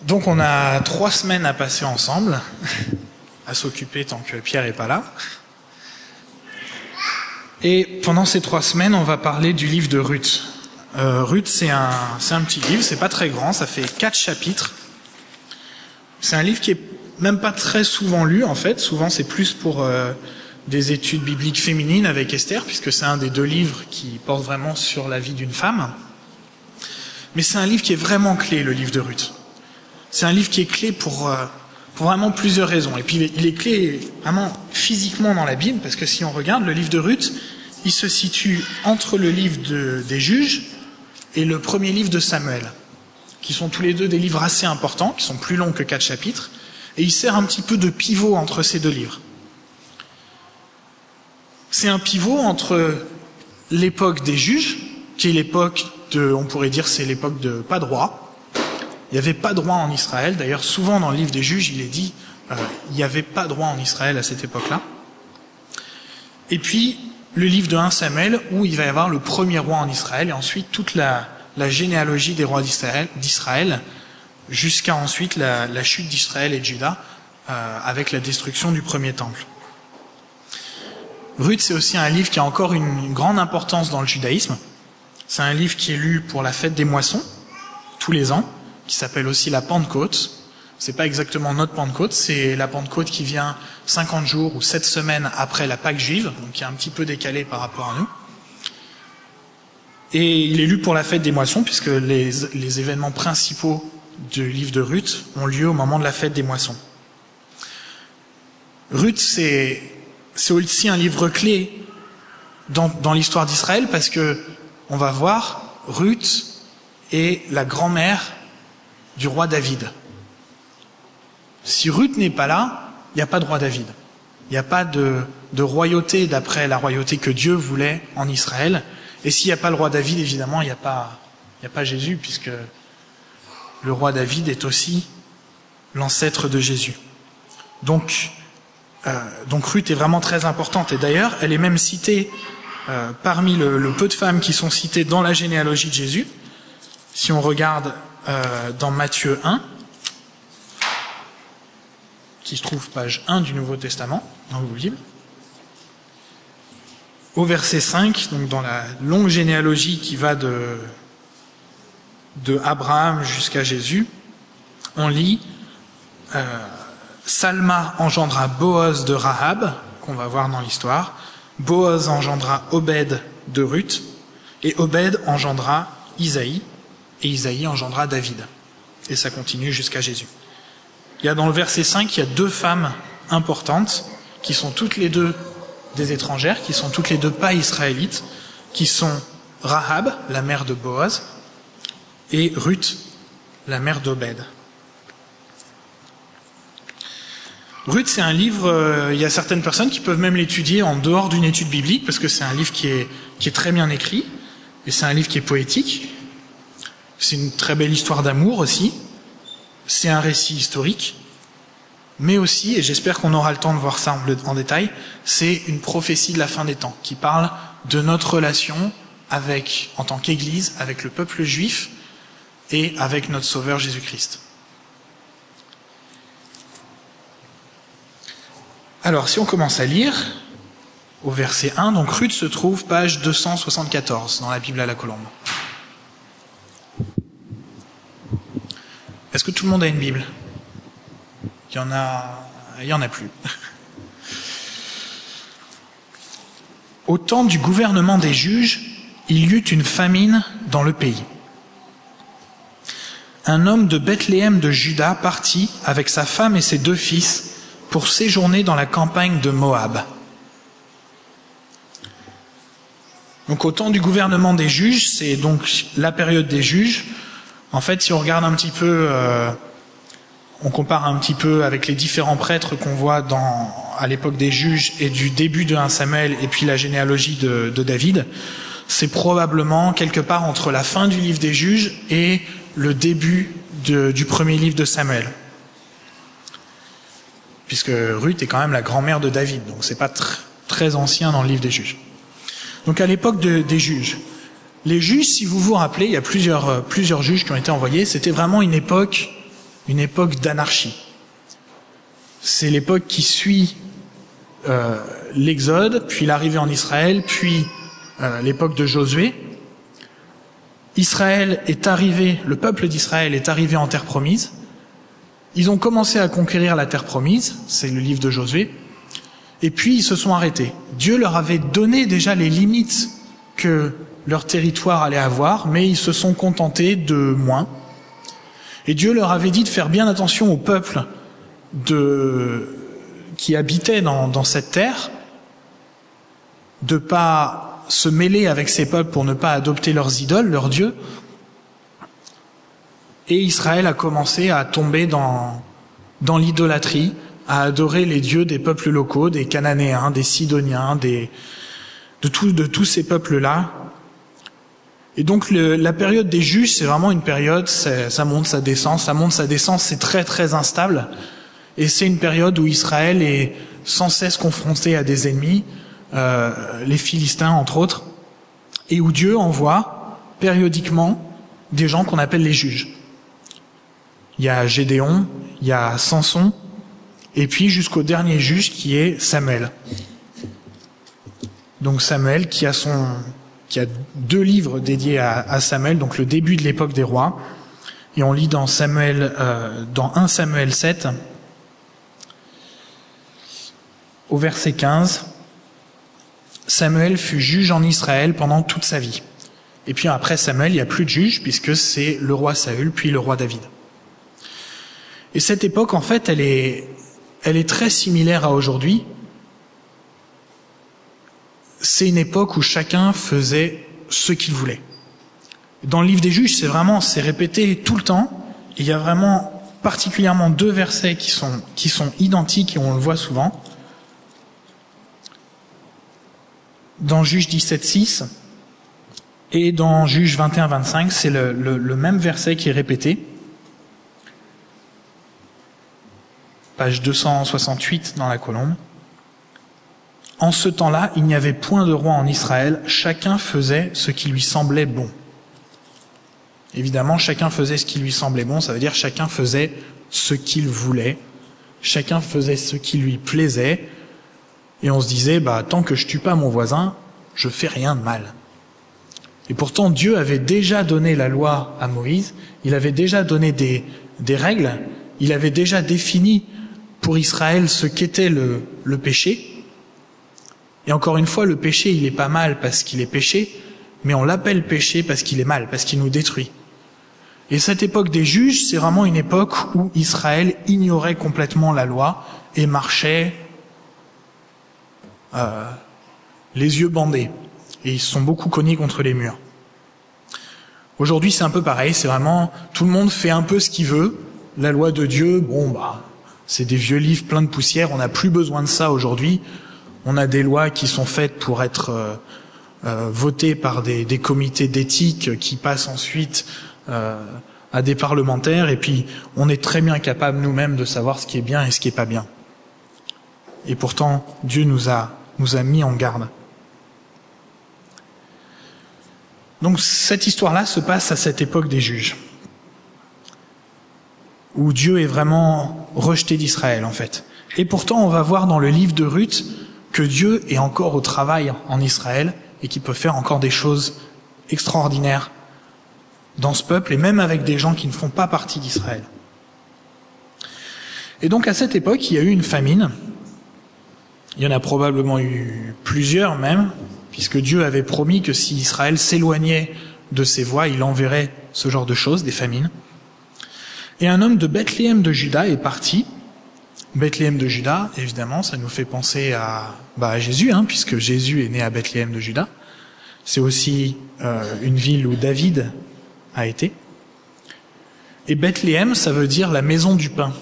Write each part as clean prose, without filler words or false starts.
Donc on a 3 semaines à passer ensemble, à s'occuper tant que Pierre n'est pas là. Et pendant ces 3 semaines, on va parler du livre de Ruth. Ruth, c'est un petit livre, c'est pas très grand, ça fait 4 chapitres. C'est un livre qui est même pas très souvent lu en fait. Souvent c'est plus pour des études bibliques féminines avec Esther, puisque c'est un des 2 livres qui porte vraiment sur la vie d'une femme. Mais c'est un livre qui est vraiment clé, le livre de Ruth. C'est un livre qui est clé pour vraiment plusieurs raisons. Et puis il est clé vraiment physiquement dans la Bible, parce que si on regarde le livre de Ruth, il se situe entre le livre des Juges et le premier livre de Samuel, qui sont tous les 2 des livres assez importants, qui sont plus longs que 4 chapitres, et il sert un petit peu de pivot entre ces 2 livres. C'est un pivot entre l'époque des Juges, qui est l'époque on pourrait dire c'est l'époque de pas de roi. Il n'y avait pas de roi en Israël. D'ailleurs, souvent dans le livre des Juges, il est dit il n'y avait pas de roi en Israël à cette époque-là. Et puis, le livre de 1 Samuel, où il va y avoir le premier roi en Israël, et ensuite toute la généalogie des rois d'Israël, jusqu'à ensuite la chute d'Israël et de Juda, avec la destruction du premier temple. Ruth, c'est aussi un livre qui a encore une grande importance dans le judaïsme. C'est un livre qui est lu pour la fête des moissons, tous les ans, qui s'appelle aussi la Pentecôte. C'est pas exactement notre Pentecôte, c'est la Pentecôte qui vient 50 jours ou 7 semaines après la Pâque juive, donc qui est un petit peu décalé par rapport à nous. Et il est lu pour la fête des moissons, puisque les événements principaux du livre de Ruth ont lieu au moment de la fête des moissons. Ruth, c'est aussi un livre clé dans l'histoire d'Israël, parce que on va voir, Ruth est la grand-mère du roi David. Si Ruth n'est pas là, il n'y a pas de roi David. Il n'y a pas de royauté d'après la royauté que Dieu voulait en Israël. Et s'il n'y a pas le roi David, évidemment, il n'y a pas Jésus, puisque le roi David est aussi l'ancêtre de Jésus. Donc Ruth est vraiment très importante. Et d'ailleurs, elle est même citée parmi le peu de femmes qui sont citées dans la généalogie de Jésus. Si on regarde dans Matthieu 1, qui se trouve page 1 du Nouveau Testament, dans vos Bibles, au verset 5, donc dans la longue généalogie qui va de Abraham jusqu'à Jésus, on lit Salma engendra Boaz de Rahab, qu'on va voir dans l'histoire. Boaz engendra Obed de Ruth, et Obed engendra Isaïe, et Isaïe engendra David. Et ça continue jusqu'à Jésus. Il y a dans le verset 5, il y a 2 femmes importantes, qui sont toutes les 2 des étrangères, qui sont toutes les 2 pas israélites, qui sont Rahab, la mère de Boaz, et Ruth, la mère d'Obed. Ruth, c'est un livre, il y a certaines personnes qui peuvent même l'étudier en dehors d'une étude biblique, parce que c'est un livre qui est très bien écrit, et c'est un livre qui est poétique. C'est une très belle histoire d'amour aussi. C'est un récit historique, mais aussi, et j'espère qu'on aura le temps de voir ça en détail, c'est une prophétie de la fin des temps, qui parle de notre relation en tant qu'Église, avec le peuple juif, et avec notre Sauveur Jésus-Christ. Alors, si on commence à lire, au verset 1, donc Ruth se trouve page 274 dans la Bible à la colombe. Est-ce que tout le monde a une Bible ? Il y en a plus. Au temps du gouvernement des juges, il y eut une famine dans le pays. Un homme de Bethléem de Juda partit avec sa femme et ses 2 fils pour séjourner dans la campagne de Moab. Donc au temps du gouvernement des juges, c'est donc la période des juges. En fait, si on regarde un petit peu, on compare un petit peu avec les différents prêtres qu'on voit à l'époque des juges et du début de 1 Samuel et puis la généalogie de David, c'est probablement quelque part entre la fin du livre des juges et le début du premier livre de Samuel. Puisque Ruth est quand même la grand-mère de David, donc c'est pas très ancien dans le livre des juges. Donc à l'époque des juges, les juges, si vous vous rappelez, il y a plusieurs juges qui ont été envoyés, c'était vraiment une époque une époque d'anarchie. C'est l'époque qui suit l'Exode, puis l'arrivée en Israël, puis l'époque de Josué. Le peuple d'Israël est arrivé en terre promise. Ils ont commencé à conquérir la terre promise, c'est le livre de Josué, et puis ils se sont arrêtés. Dieu leur avait donné déjà les limites que leur territoire allait avoir, mais ils se sont contentés de moins. Et Dieu leur avait dit de faire bien attention au peuple qui habitait dans cette terre, de pas se mêler avec ces peuples pour ne pas adopter leurs idoles, leurs dieux. Et Israël a commencé à tomber dans l'idolâtrie, à adorer les dieux des peuples locaux, des Cananéens, des Sidoniens, de tous ces peuples-là. Et donc la période des juges, c'est vraiment une période, ça monte, ça descend, c'est très très instable. Et c'est une période où Israël est sans cesse confronté à des ennemis, les Philistins entre autres, et où Dieu envoie périodiquement des gens qu'on appelle les juges. Il y a Gédéon, il y a Samson, et puis jusqu'au dernier juge qui est Samuel. Donc Samuel qui a 2 livres dédiés à Samuel, donc le début de l'époque des rois. Et on lit dans 1 Samuel 7, au verset 15, Samuel fut juge en Israël pendant toute sa vie. Et puis après Samuel, il n'y a plus de juge, puisque c'est le roi Saül, puis le roi David. Et cette époque, en fait, elle est très similaire à aujourd'hui. C'est une époque où chacun faisait ce qu'il voulait. Dans le livre des juges, c'est répété tout le temps. Il y a vraiment particulièrement 2 versets qui sont identiques et on le voit souvent. Dans Juge 17:6 et dans Juge 21:25, c'est le même verset qui est répété. Page 268 dans la colombe. En ce temps-là, il n'y avait point de roi en Israël, chacun faisait ce qui lui semblait bon. Évidemment, chacun faisait ce qui lui semblait bon, ça veut dire chacun faisait ce qu'il voulait, chacun faisait ce qui lui plaisait, et on se disait, tant que je tue pas mon voisin, je fais rien de mal. Et pourtant, Dieu avait déjà donné la loi à Moïse, il avait déjà donné des règles, il avait déjà défini pour Israël ce qu'était le péché. Et encore une fois, le péché, il est pas mal parce qu'il est péché, mais on l'appelle péché parce qu'il est mal, parce qu'il nous détruit. Et cette époque des juges, c'est vraiment une époque où Israël ignorait complètement la loi et marchait les yeux bandés. Et ils se sont beaucoup cognés contre les murs. Aujourd'hui, c'est un peu pareil, c'est vraiment, tout le monde fait un peu ce qu'il veut. La loi de Dieu, c'est des vieux livres pleins de poussière, on n'a plus besoin de ça aujourd'hui. On a des lois qui sont faites pour être votées par des comités d'éthique qui passent ensuite à des parlementaires, et puis on est très bien capable nous-mêmes de savoir ce qui est bien et ce qui est pas bien. Et pourtant, Dieu nous a mis en garde. Donc cette histoire-là se passe à cette époque des juges, où Dieu est vraiment rejeté d'Israël en fait. Et pourtant, on va voir dans le livre de Ruth que Dieu est encore au travail en Israël et qu'il peut faire encore des choses extraordinaires dans ce peuple et même avec des gens qui ne font pas partie d'Israël. Et donc à cette époque, il y a eu une famine. Il y en a probablement eu plusieurs même, puisque Dieu avait promis que si Israël s'éloignait de ses voies, il enverrait ce genre de choses, des famines. Et un homme de Bethléem de Juda est parti. Bethléem de Juda, évidemment, ça nous fait penser à Jésus, puisque Jésus est né à Bethléem de Juda. C'est aussi une ville où David a été. Et Bethléem, ça veut dire la maison du pain.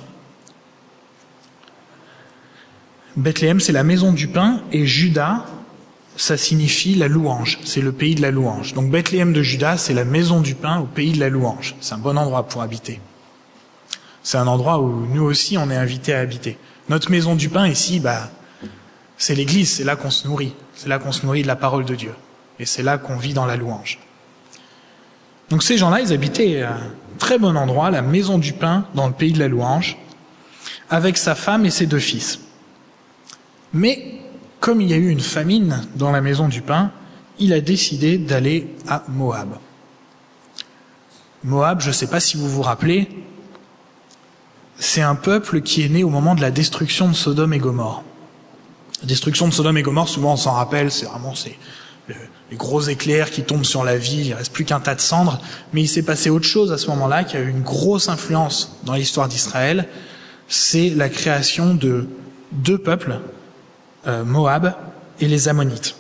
Bethléem, c'est la maison du pain, et Juda, ça signifie la louange. C'est le pays de la louange. Donc Bethléem de Juda, c'est la maison du pain au pays de la louange. C'est un bon endroit pour habiter. C'est un endroit où nous aussi on est invités à habiter. Notre maison du pain ici, c'est l'église, c'est là qu'on se nourrit. C'est là qu'on se nourrit de la parole de Dieu. Et c'est là qu'on vit dans la louange. Donc ces gens-là, ils habitaient à un très bon endroit, la maison du pain, dans le pays de la louange, avec sa femme et ses 2 fils. Mais comme il y a eu une famine dans la maison du pain, il a décidé d'aller à Moab. Moab, je ne sais pas si vous vous rappelez, c'est un peuple qui est né au moment de la destruction de Sodome et Gomorrhe. La destruction de Sodome et Gomorrhe, souvent on s'en rappelle, c'est les gros éclairs qui tombent sur la ville, il ne reste plus qu'un tas de cendres, mais il s'est passé autre chose à ce moment-là qui a eu une grosse influence dans l'histoire d'Israël, c'est la création de 2 peuples, Moab et les Ammonites.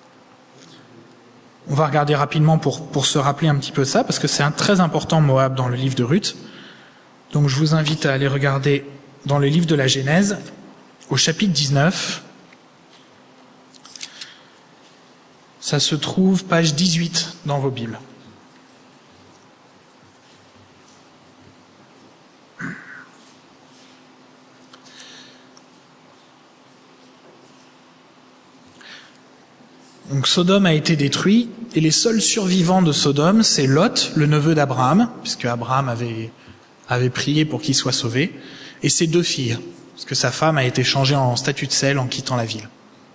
On va regarder rapidement pour se rappeler un petit peu ça, parce que c'est très important Moab dans le livre de Ruth. Donc je vous invite à aller regarder dans le livre de la Genèse, au chapitre 19. Ça se trouve page 18 dans vos Bibles. Donc Sodome a été détruit, et les seuls survivants de Sodome, c'est Lot, le neveu d'Abraham, puisque Abraham avait prié pour qu'il soit sauvé, et ses 2 filles, parce que sa femme a été changée en statue de sel en quittant la ville.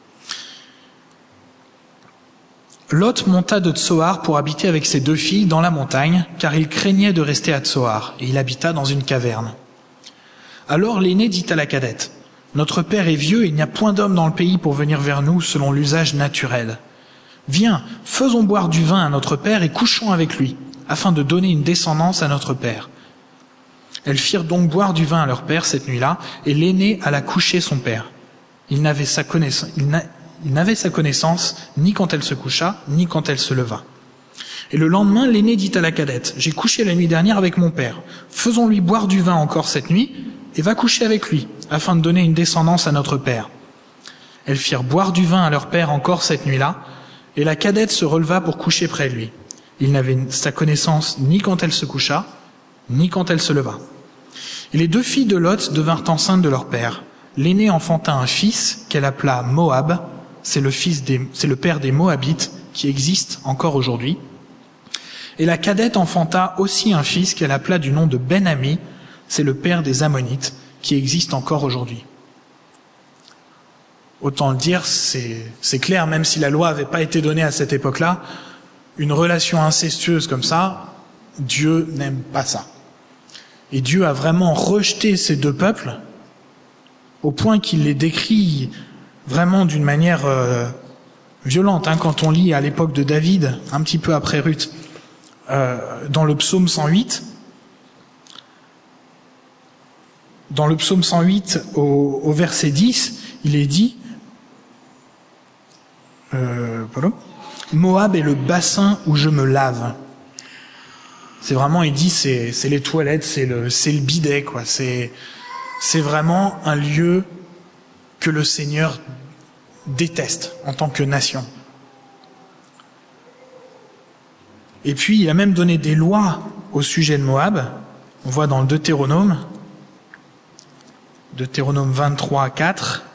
Lot monta de Tsoar pour habiter avec ses 2 filles dans la montagne, car il craignait de rester à Tsoar, et il habita dans une caverne. Alors l'aîné dit à la cadette, « Notre père est vieux, et il n'y a point d'homme dans le pays pour venir vers nous selon l'usage naturel. Viens, faisons boire du vin à notre père et couchons avec lui, afin de donner une descendance à notre père. » Elles firent donc boire du vin à leur père cette nuit-là, et l'aîné alla coucher son père. Il n'avait sa connaissance ni quand elle se coucha, ni quand elle se leva. Et le lendemain, l'aîné dit à la cadette, « J'ai couché la nuit dernière avec mon père. Faisons-lui boire du vin encore cette nuit, et va coucher avec lui, afin de donner une descendance à notre père. » Elles firent boire du vin à leur père encore cette nuit-là, et la cadette se releva pour coucher près de lui. Il n'avait sa connaissance ni quand elle se coucha, ni quand elle se leva. Et les 2 filles de Lot devinrent enceintes de leur père. L'aînée enfanta un fils qu'elle appela Moab, c'est le père des Moabites qui existent encore aujourd'hui. Et la cadette enfanta aussi un fils qu'elle appela du nom de Ben-Ami, c'est le père des Ammonites qui existent encore aujourd'hui. Autant le dire, c'est clair, même si la loi n'avait pas été donnée à cette époque-là, une relation incestueuse comme ça, Dieu n'aime pas ça. Et Dieu a vraiment rejeté ces 2 peuples au point qu'il les décrit vraiment d'une manière violente. Quand on lit à l'époque de David, un petit peu après Ruth, dans le psaume 108, au verset 10, il est dit Moab est le bassin où je me lave. C'est vraiment, il dit, c'est les toilettes, c'est le bidet, quoi. C'est vraiment un lieu que le Seigneur déteste en tant que nation. Et puis, il a même donné des lois au sujet de Moab. On voit dans le Deutéronome 23, 4,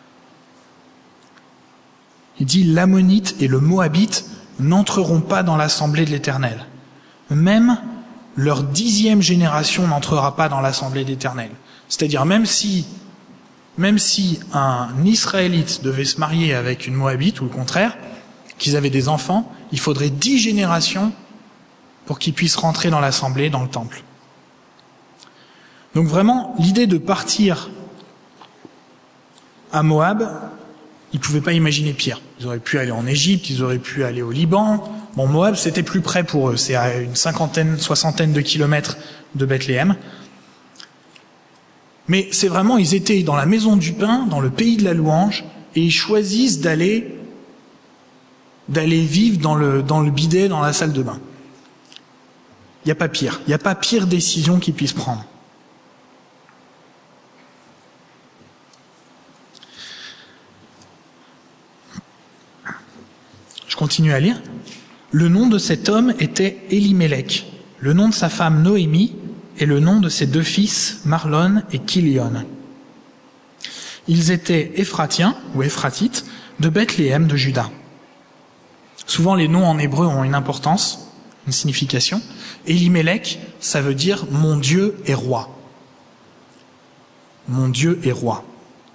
il dit « L'Ammonite et le Moabite n'entreront pas dans l'assemblée de l'Éternel. Même leur 10e génération n'entrera pas dans l'assemblée de l'Éternel. » C'est-à-dire, même si un Israélite devait se marier avec une Moabite, ou le contraire, qu'ils avaient des enfants, il faudrait 10 générations pour qu'ils puissent rentrer dans l'assemblée, dans le temple. Donc vraiment, l'idée de partir à Moab, ils ne pouvaient pas imaginer pire. Ils auraient pu aller en Égypte, ils auraient pu aller au Liban. Bon, Moab, c'était plus près pour eux. C'est à une 60aine de kilomètres de Bethléem. Mais c'est vraiment, ils étaient dans la maison du pain, dans le pays de la louange, et ils choisissent d'aller vivre dans le bidet, dans la salle de bain. Il n'y a pas pire. Il n'y a pas pire décision qu'ils puissent prendre. Je continue à lire. Le nom de cet homme était Élimélec, le nom de sa femme Noémie et le nom de ses 2 fils Marlon et Kilion. Ils étaient Éphratiens ou Éphratites de Bethléem de Juda. Souvent les noms en hébreu ont une importance. une signification. Elimelech, ça veut dire « mon Dieu est roi ». Mon Dieu est roi.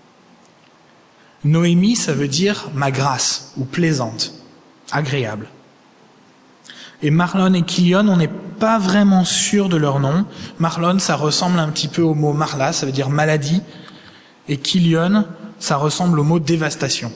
Noémie, ça veut dire « ma grâce » ou « plaisante », agréable. Et Marlon et Kilion, on n'est pas vraiment sûr de leur nom. Marlon, ça ressemble un petit peu au mot marla, ça veut dire maladie. Et Kilion, ça ressemble au mot dévastation.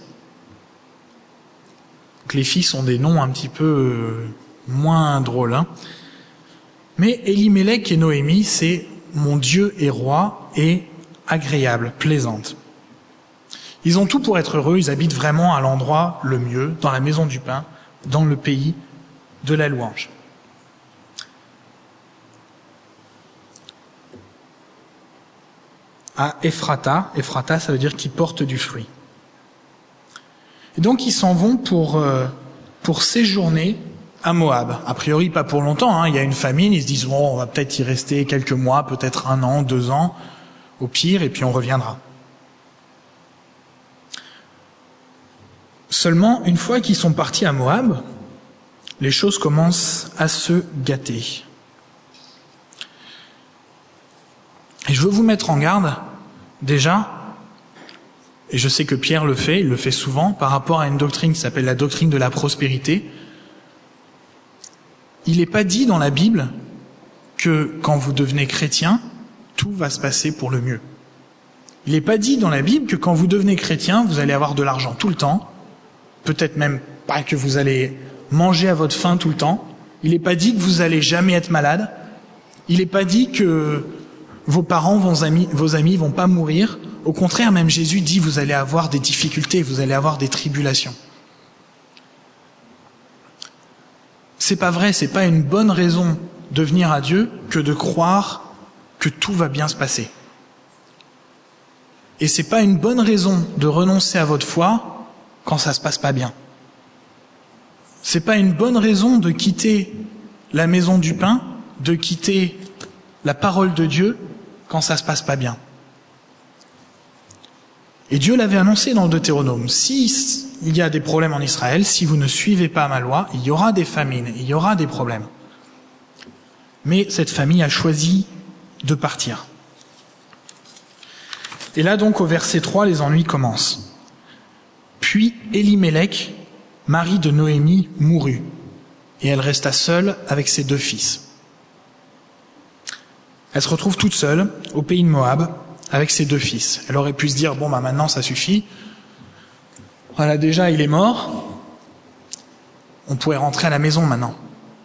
Donc les filles sont des noms un petit peu moins drôles. Hein. Mais Elimelech et Noémie, c'est « mon Dieu est roi » et agréable, plaisante. Ils ont tout pour être heureux, ils habitent vraiment à l'endroit le mieux, dans la maison du pain, dans le pays de la louange. À Ephrata, Ephrata ça veut dire qu'ils portent du fruit. Et donc ils s'en vont pour séjourner à Moab. A priori pas pour longtemps, hein. Il y a une famine, ils se disent bon, on va peut-être y rester quelques mois, peut-être 1 an, 2 ans, au pire, et puis on reviendra. Seulement, une fois qu'ils sont partis à Moab, les choses commencent à se gâter. Et je veux vous mettre en garde, déjà, et je sais que Pierre le fait, il le fait souvent, par rapport à une doctrine qui s'appelle la doctrine de la prospérité. Il n'est pas dit dans la Bible que quand vous devenez chrétien, tout va se passer pour le mieux. Il n'est pas dit dans la Bible que quand vous devenez chrétien, vous allez avoir de l'argent tout le temps, peut-être même pas que vous allez manger à votre faim tout le temps. Il n'est pas dit que vous allez jamais être malade. Il n'est pas dit que vos parents, vos amis vont pas mourir. Au contraire, même Jésus dit vous allez avoir des difficultés, vous allez avoir des tribulations. C'est pas vrai, c'est pas une bonne raison de venir à Dieu que de croire que tout va bien se passer. Et c'est pas une bonne raison de renoncer à votre foi quand ça se passe pas bien. C'est pas une bonne raison de quitter la maison du pain, de quitter la parole de Dieu quand ça se passe pas bien. Et Dieu l'avait annoncé dans le Deutéronome. Si il y a des problèmes en Israël, si vous ne suivez pas ma loi, il y aura des famines, il y aura des problèmes. Mais cette famille a choisi de partir. Et là donc au verset 3, les ennuis commencent. Puis Elimelech, mari de Noémie, mourut, et elle resta seule avec ses 2 fils. Elle se retrouve toute seule au pays de Moab avec ses 2 fils. Elle aurait pu se dire, bon maintenant ça suffit, voilà déjà il est mort, on pourrait rentrer à la maison maintenant.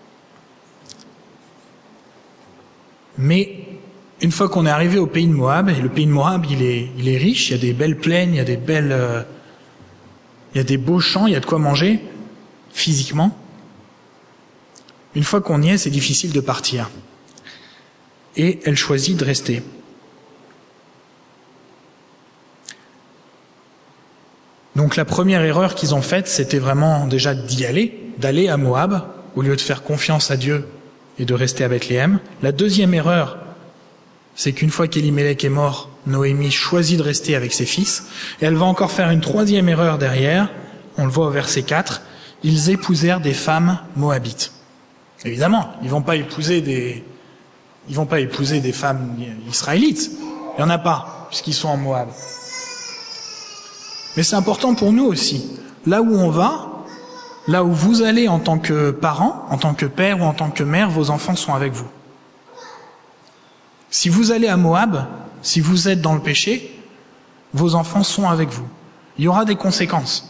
Mais une fois qu'on est arrivé au pays de Moab, et le pays de Moab il est riche, il y a des belles plaines, il y a des beaux champs, il y a de quoi manger physiquement. Une fois qu'on y est, c'est difficile de partir. Et elle choisit de rester. Donc la première erreur qu'ils ont faite, c'était vraiment déjà d'aller à Moab, au lieu de faire confiance à Dieu et de rester à Bethléem. La deuxième erreur, c'est qu'une fois qu'Elimelech est mort, Noémie choisit de rester avec ses fils. Et elle va encore faire une 3e erreur derrière, on le voit au verset 4, ils épousèrent des femmes moabites. Évidemment, ils vont pas épouser des femmes israélites. Il n'y en a pas, puisqu'ils sont en Moab. Mais c'est important pour nous aussi. Là où on va, là où vous allez en tant que parent, en tant que père ou en tant que mère, vos enfants sont avec vous. Si vous allez à Moab, si vous êtes dans le péché, vos enfants sont avec vous. Il y aura des conséquences.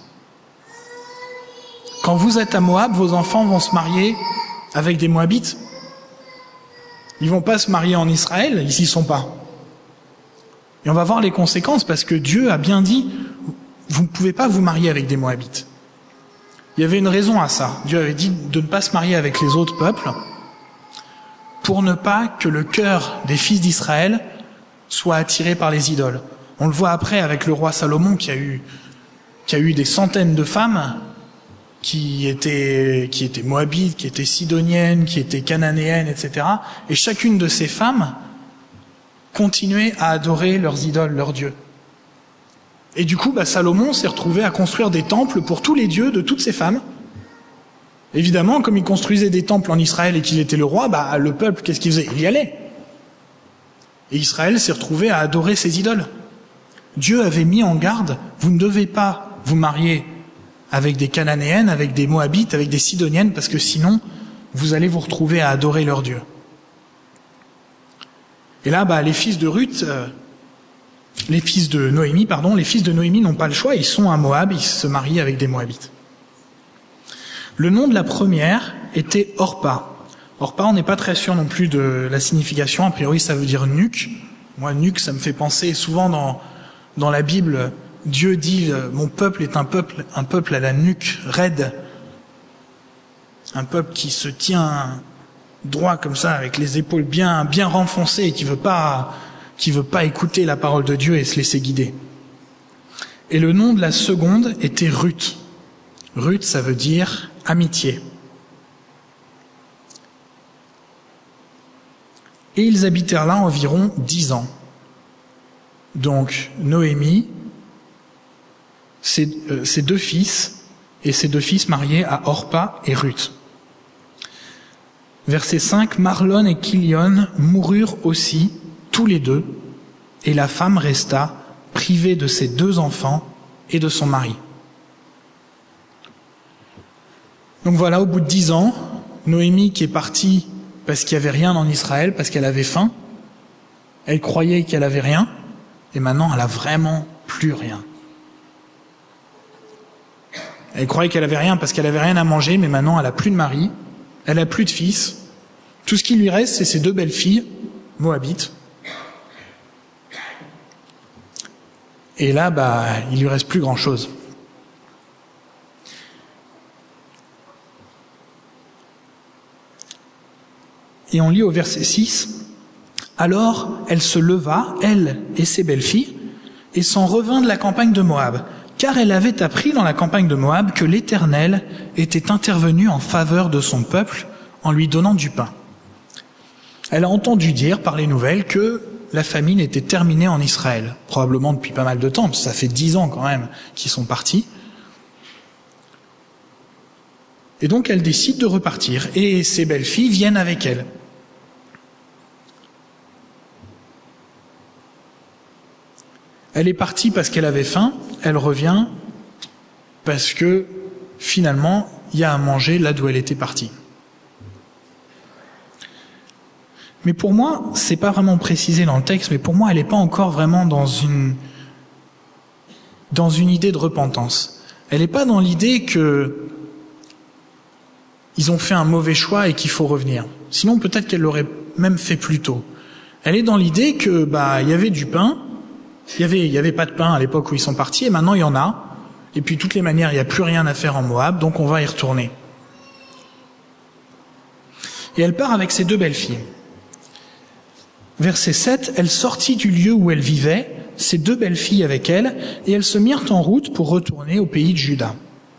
Quand vous êtes à Moab, vos enfants vont se marier avec des Moabites. Ils vont pas se marier en Israël, ils s'y sont pas. Et on va voir les conséquences parce que Dieu a bien dit, vous ne pouvez pas vous marier avec des Moabites. Il y avait une raison à ça. Dieu avait dit de ne pas se marier avec les autres peuples pour ne pas que le cœur des fils d'Israël soit attiré par les idoles. On le voit après avec le roi Salomon qui a eu des centaines de femmes qui étaient moabites, qui étaient sidoniennes, qui étaient cananéennes, etc. Et chacune de ces femmes continuait à adorer leurs idoles, leurs dieux. Et du coup, Salomon s'est retrouvé à construire des temples pour tous les dieux de toutes ces femmes. Évidemment, comme il construisait des temples en Israël et qu'il était le roi, le peuple, qu'est-ce qu'il faisait? Il y allait. Et Israël s'est retrouvé à adorer ses idoles. Dieu avait mis en garde, vous ne devez pas vous marier avec des Cananéennes, avec des Moabites, avec des Sidoniennes, parce que sinon, vous allez vous retrouver à adorer leur Dieu. Et là, les fils de Noémie n'ont pas le choix, ils sont à Moab, ils se marient avec des Moabites. Le nom de la première était Orpa. Orpa, on n'est pas très sûr non plus de la signification, a priori ça veut dire nuque. Moi, nuque, ça me fait penser souvent dans la Bible, Dieu dit « Mon peuple est un peuple à la nuque raide ». Un peuple qui se tient droit comme ça, avec les épaules bien renfoncées et qui veut pas écouter la parole de Dieu et se laisser guider. Et le nom de la seconde était Ruth. Ruth, ça veut dire amitié. Et ils habitèrent là environ 10 ans. Donc Noémie, ses 2 fils, et ses 2 fils mariés à Orpa et Ruth. Verset 5, Marlon et Kilion moururent aussi, tous les 2, et la femme resta privée de ses 2 enfants et de son mari. Donc voilà, au bout de 10 ans, Noémie qui est partie parce qu'il n'y avait rien en Israël, parce qu'elle avait faim, elle croyait qu'elle avait rien, et maintenant elle a vraiment plus rien. Elle croyait qu'elle avait rien parce qu'elle avait rien à manger, mais maintenant elle a plus de mari, elle a plus de fils. Tout ce qui lui reste, c'est ses 2 belles filles, moabites. Et là, il lui reste plus grand chose. Et on lit au verset 6, « Alors elle se leva, elle et ses belles-filles, et s'en revint de la campagne de Moab, car elle avait appris dans la campagne de Moab que l'Éternel était intervenu en faveur de son peuple en lui donnant du pain. » Elle a entendu dire par les nouvelles que la famine était terminée en Israël, probablement depuis pas mal de temps, parce que ça fait 10 ans quand même qu'ils sont partis. Et donc elle décide de repartir, et ses belles-filles viennent avec elle. Elle est partie parce qu'elle avait faim, elle revient parce que finalement il y a à manger là d'où elle était partie. Mais pour moi, c'est pas vraiment précisé dans le texte, mais pour moi elle n'est pas encore vraiment dans une idée de repentance. Elle n'est pas dans l'idée que ils ont fait un mauvais choix et qu'il faut revenir. Sinon, peut-être qu'elle l'aurait même fait plus tôt. Elle est dans l'idée que, il y avait du pain. Il y avait pas de pain à l'époque où ils sont partis, et maintenant il y en a. Et puis, de toutes les manières, il n'y a plus rien à faire en Moab, donc on va y retourner. Et elle part avec ses 2 belles-filles. Verset 7, elle sortit du lieu où elle vivait, ses 2 belles-filles avec elle, et elles se mirent en route pour retourner au pays de Juda.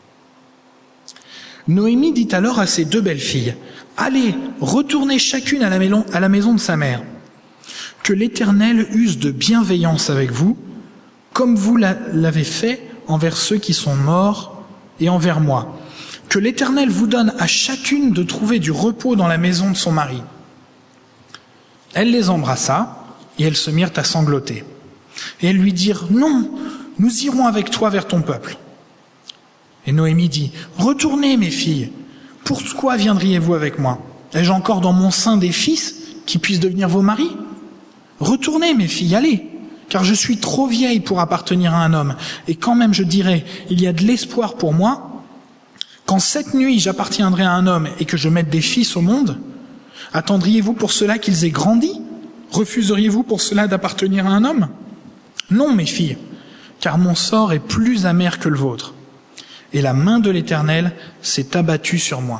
Noémie dit alors à ses 2 belles-filles, « Allez, retournez chacune à la maison de sa mère. Que l'Éternel use de bienveillance avec vous, comme vous l'avez fait envers ceux qui sont morts et envers moi. Que l'Éternel vous donne à chacune de trouver du repos dans la maison de son mari. » Elle les embrassa, et elles se mirent à sangloter. Et elles lui dirent, « Non, nous irons avec toi vers ton peuple. » Et Noémie dit, « Retournez, mes filles, pourquoi viendriez-vous avec moi? Ai-je encore dans mon sein des fils qui puissent devenir vos maris? Retournez, mes filles, allez, car je suis trop vieille pour appartenir à un homme. Et quand même, je dirais, il y a de l'espoir pour moi. Quand cette nuit, j'appartiendrai à un homme et que je mette des fils au monde, attendriez-vous pour cela qu'ils aient grandi? Refuseriez-vous pour cela d'appartenir à un homme? Non, mes filles, car mon sort est plus amer que le vôtre. Et la main de l'Éternel s'est abattue sur moi. »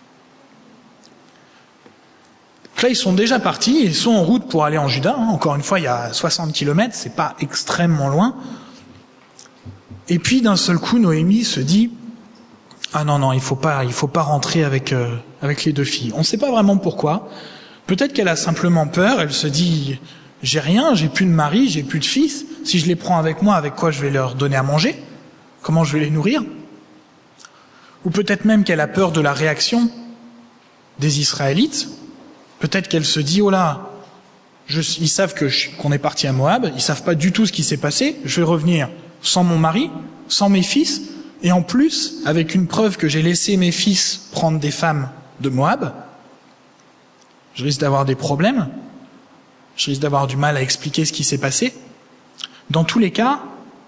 Là, ils sont déjà partis, ils sont en route pour aller en Juda. Encore une fois, il y a 60 km, c'est pas extrêmement loin. Et puis, d'un seul coup, Noémie se dit, « Ah non, il faut pas rentrer avec les 2 filles. » On ne sait pas vraiment pourquoi. Peut-être qu'elle a simplement peur, elle se dit, « J'ai rien, j'ai plus de mari, j'ai plus de fils. Si je les prends avec moi, avec quoi je vais leur donner à manger? Comment je vais les nourrir ?» ou peut-être même qu'elle a peur de la réaction des Israélites. Peut-être qu'elle se dit, oh là, ils savent qu'on est parti à Moab, ils savent pas du tout ce qui s'est passé, je vais revenir sans mon mari, sans mes fils, et en plus, avec une preuve que j'ai laissé mes fils prendre des femmes de Moab, je risque d'avoir des problèmes, je risque d'avoir du mal à expliquer ce qui s'est passé. Dans tous les cas,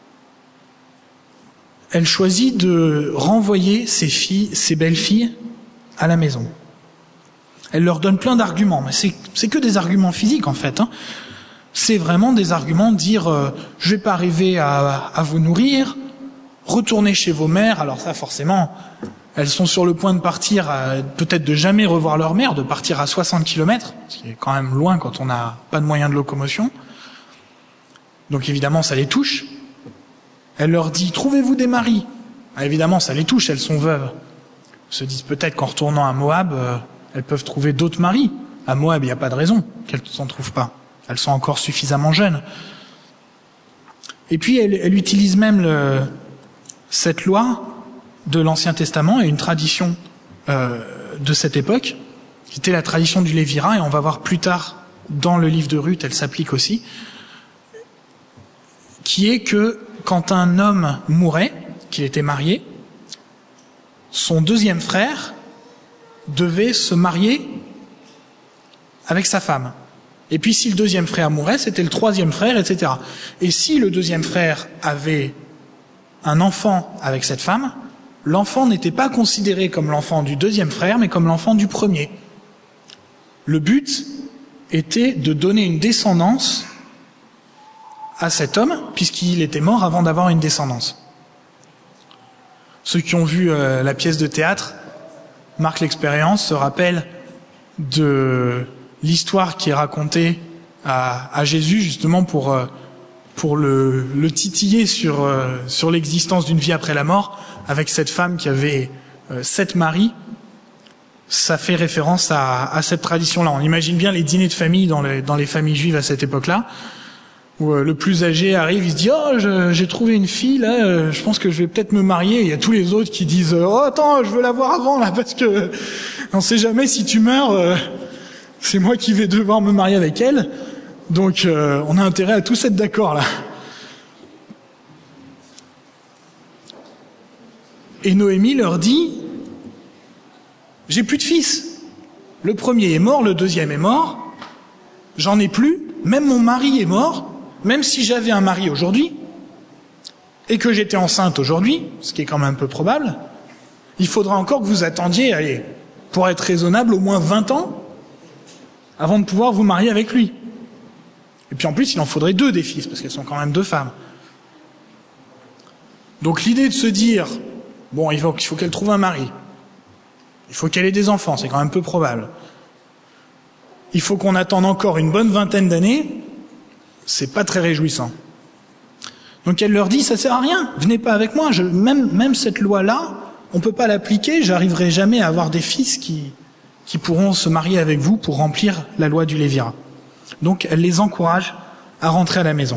elle choisit de renvoyer ses belles-filles à la maison. Elle leur donne plein d'arguments, mais c'est que des arguments physiques en fait. C'est vraiment des arguments de dire je vais pas arriver à vous nourrir, retournez chez vos mères. Alors ça forcément, elles sont sur le point de partir, peut-être de jamais revoir leur mère, de partir à 60 km, ce qui est quand même loin quand on n'a pas de moyens de locomotion. Donc évidemment ça les touche. Elle leur dit trouvez-vous des maris. Évidemment ça les touche, elles sont veuves. Elles se disent peut-être qu'en retournant à Moab, elles peuvent trouver d'autres maris. À Moab, il n'y a pas de raison qu'elles ne s'en trouvent pas. Elles sont encore suffisamment jeunes. Et puis, elle utilise même cette loi de l'Ancien Testament et une tradition de cette époque, qui était la tradition du Lévirat, et on va voir plus tard dans le livre de Ruth, elle s'applique aussi, qui est que quand un homme mourait, qu'il était marié, son deuxième frère devait se marier avec sa femme. Et puis si le deuxième frère mourait, c'était le troisième frère, etc. Et si le deuxième frère avait un enfant avec cette femme, l'enfant n'était pas considéré comme l'enfant du deuxième frère, mais comme l'enfant du premier. Le but était de donner une descendance à cet homme, puisqu'il était mort avant d'avoir une descendance. Ceux qui ont vu la pièce de théâtre, Marc l'expérience, se rappelle de l'histoire qui est racontée à Jésus, justement pour le titiller sur l'existence d'une vie après la mort, avec cette femme qui avait 7 maris. Ça fait référence à cette tradition-là. On imagine bien les dîners de famille dans les familles juives à cette époque-là, où le plus âgé arrive, il se dit « Oh, j'ai trouvé une fille, là, je pense que je vais peut-être me marier. » Il y a tous les autres qui disent « Oh, attends, je veux la voir avant, là, parce que on sait jamais si tu meurs, c'est moi qui vais devoir me marier avec elle. » Donc, on a intérêt à tous être d'accord, là. Et Noémie leur dit « J'ai plus de fils. Le premier est mort, le deuxième est mort. J'en ai plus. Même mon mari est mort. Même si j'avais un mari aujourd'hui et que j'étais enceinte aujourd'hui, ce qui est quand même un peu probable, il faudra encore que vous attendiez, allez, pour être raisonnable, au moins 20 ans avant de pouvoir vous marier avec lui. Et puis en plus, il en faudrait 2 des fils, parce qu'elles sont quand même 2 femmes. Donc l'idée de se dire, bon, il faut qu'elle trouve un mari, il faut qu'elle ait des enfants, c'est quand même peu probable. Il faut qu'on attende encore une bonne vingtaine d'années, c'est pas très réjouissant. Donc elle leur dit, ça sert à rien, venez pas avec moi, même cette loi-là, on peut pas l'appliquer, j'arriverai jamais à avoir des fils qui pourront se marier avec vous pour remplir la loi du Lévirat. Donc elle les encourage à rentrer à la maison.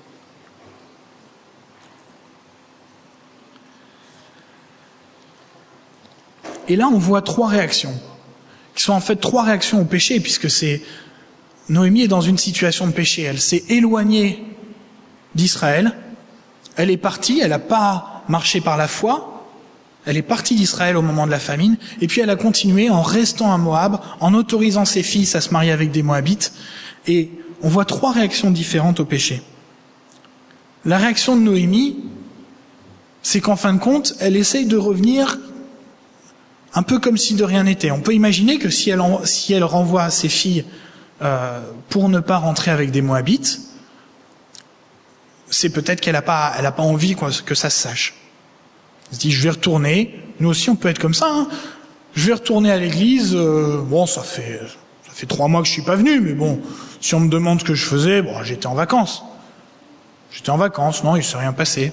Et là on voit 3 réactions, qui sont en fait 3 réactions au péché, puisque Noémie est dans une situation de péché. Elle s'est éloignée d'Israël, elle est partie, elle n'a pas marché par la foi, elle est partie d'Israël au moment de la famine, et puis elle a continué en restant à Moab, en autorisant ses fils à se marier avec des Moabites, et on voit 3 réactions différentes au péché. La réaction de Noémie, c'est qu'en fin de compte, elle essaye de revenir un peu comme si de rien n'était. On peut imaginer que si elle renvoie ses filles pour ne pas rentrer avec des Moabites, c'est peut-être qu'elle n'a pas envie que ça se sache. Elle se dit, je vais retourner. Nous aussi, on peut être comme ça. Hein. Je vais retourner à l'église. Bon, ça fait 3 mois que je suis pas venu, mais bon, si on me demande ce que je faisais, bon, j'étais en vacances. Non, il s'est rien passé.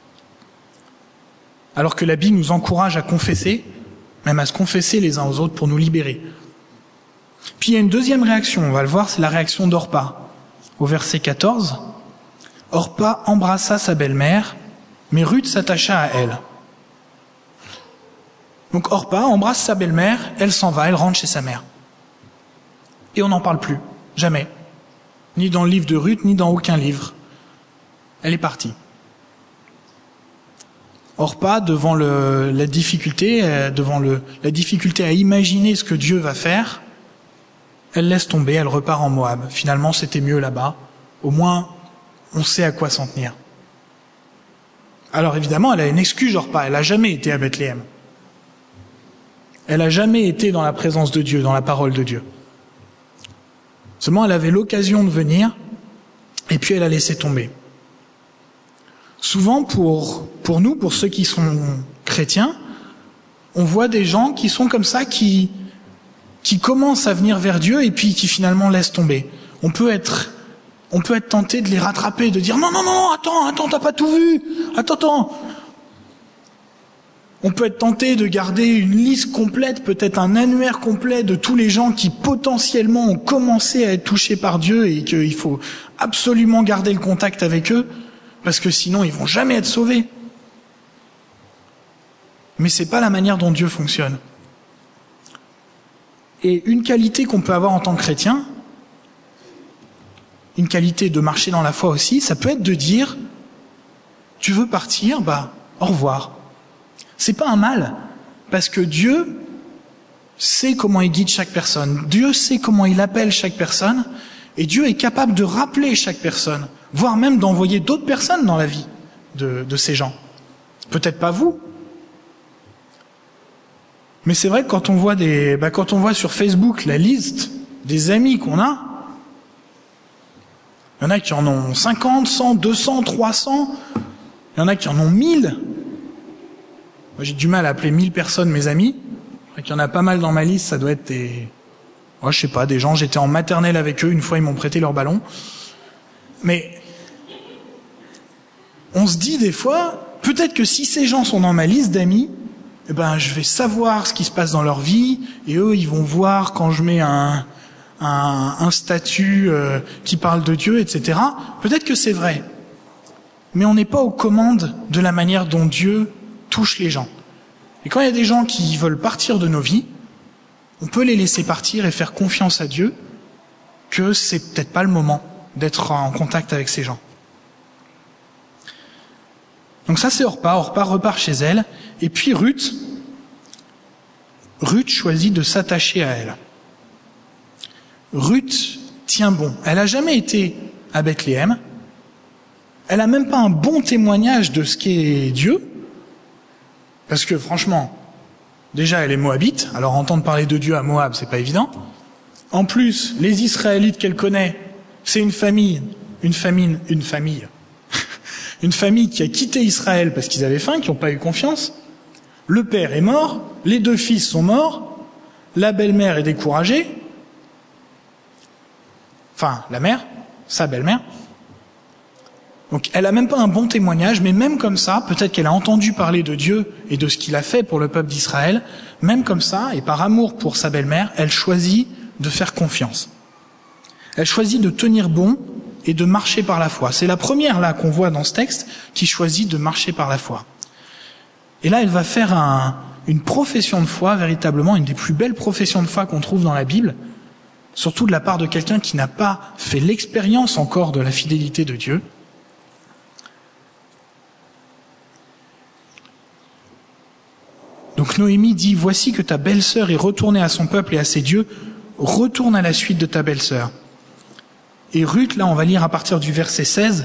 Alors que la Bible nous encourage à confesser, même à se confesser les uns aux autres pour nous libérer. Puis il y a une deuxième réaction, on va le voir, c'est la réaction d'Orpa. Au verset 14, Orpa embrassa sa belle-mère, mais Ruth s'attacha à elle. Donc Orpa embrasse sa belle-mère, elle s'en va, elle rentre chez sa mère. Et on n'en parle plus, jamais. Ni dans le livre de Ruth, ni dans aucun livre. Elle est partie. Orpa, devant la difficulté à imaginer ce que Dieu va faire, elle laisse tomber, elle repart en Moab. Finalement, c'était mieux là-bas. Au moins, on sait à quoi s'en tenir. Alors évidemment, elle a une excuse, Orpa. Elle n'a jamais été à Bethléem. Elle n'a jamais été dans la présence de Dieu, dans la parole de Dieu. Seulement, elle avait l'occasion de venir, et puis elle a laissé tomber. Souvent, pour nous, pour ceux qui sont chrétiens, on voit des gens qui sont comme ça, qui commencent à venir vers Dieu et puis qui finalement laissent tomber. On peut être tenté de les rattraper, de dire non, attends, t'as pas tout vu, attends. On peut être tenté de garder une liste complète, peut-être un annuaire complet de tous les gens qui potentiellement ont commencé à être touchés par Dieu et qu'il faut absolument garder le contact avec eux, parce que sinon ils vont jamais être sauvés. Mais c'est pas la manière dont Dieu fonctionne. Et une qualité qu'on peut avoir en tant que chrétien, une qualité de marcher dans la foi aussi, ça peut être de dire, tu veux partir, au revoir. C'est pas un mal, parce que Dieu sait comment il guide chaque personne. Dieu sait comment il appelle chaque personne, et Dieu est capable de rappeler chaque personne, voire même d'envoyer d'autres personnes dans la vie de ces gens. Peut-être pas vous, mais c'est vrai que quand on voit sur Facebook la liste des amis qu'on a, il y en a qui en ont 50, 100, 200, 300, il y en a qui en ont 1000. Moi, j'ai du mal à appeler 1000 personnes mes amis. Il y en a pas mal dans ma liste, ça doit être des gens, j'étais en maternelle avec eux, une fois ils m'ont prêté leur ballon. Mais on se dit des fois, peut-être que si ces gens sont dans ma liste d'amis, je vais savoir ce qui se passe dans leur vie, et eux, ils vont voir quand je mets un statut qui parle de Dieu, etc. Peut-être que c'est vrai. Mais on n'est pas aux commandes de la manière dont Dieu touche les gens. Et quand il y a des gens qui veulent partir de nos vies, on peut les laisser partir et faire confiance à Dieu que c'est peut-être pas le moment d'être en contact avec ces gens. Donc ça c'est Orpa repart chez elle, et puis Ruth choisit de s'attacher à elle. Ruth tient bon. Elle n'a jamais été à Bethléem, elle n'a même pas un bon témoignage de ce qu'est Dieu, parce que franchement, déjà elle est moabite, alors entendre parler de Dieu à Moab, c'est pas évident. En plus, les Israélites qu'elle connaît, c'est une famille qui a quitté Israël parce qu'ils avaient faim, qui n'ont pas eu confiance. Le père est mort, les 2 fils sont morts, la belle-mère est découragée, enfin la mère, sa belle-mère. Donc elle a même pas un bon témoignage, mais même comme ça, peut-être qu'elle a entendu parler de Dieu et de ce qu'il a fait pour le peuple d'Israël, même comme ça, et par amour pour sa belle-mère, elle choisit de faire confiance. Elle choisit de tenir bon et de marcher par la foi. C'est la première là qu'on voit dans ce texte qui choisit de marcher par la foi. Et là, elle va faire une profession de foi, véritablement une des plus belles professions de foi qu'on trouve dans la Bible, surtout de la part de quelqu'un qui n'a pas fait l'expérience encore de la fidélité de Dieu. Donc Noémie dit, voici que ta belle-sœur est retournée à son peuple et à ses dieux, retourne à la suite de ta belle-sœur. Et Ruth, là on va lire à partir du verset 16,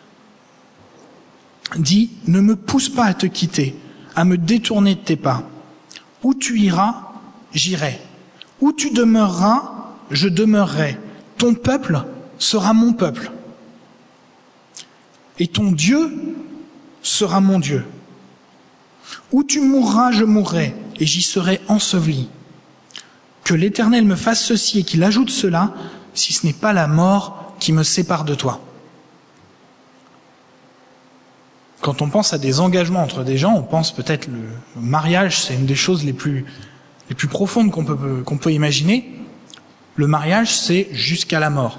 dit, ne me pousse pas à te quitter, à me détourner de tes pas. Où tu iras, j'irai. Où tu demeureras, je demeurerai. Ton peuple sera mon peuple. Et ton Dieu sera mon Dieu. Où tu mourras, je mourrai, et j'y serai enseveli. Que l'Éternel me fasse ceci et qu'il ajoute cela, si ce n'est pas la mort qui me sépare de toi. Quand on pense à des engagements entre des gens, on pense peut-être le mariage, c'est une des choses les plus profondes qu'on peut imaginer. Le mariage, c'est jusqu'à la mort.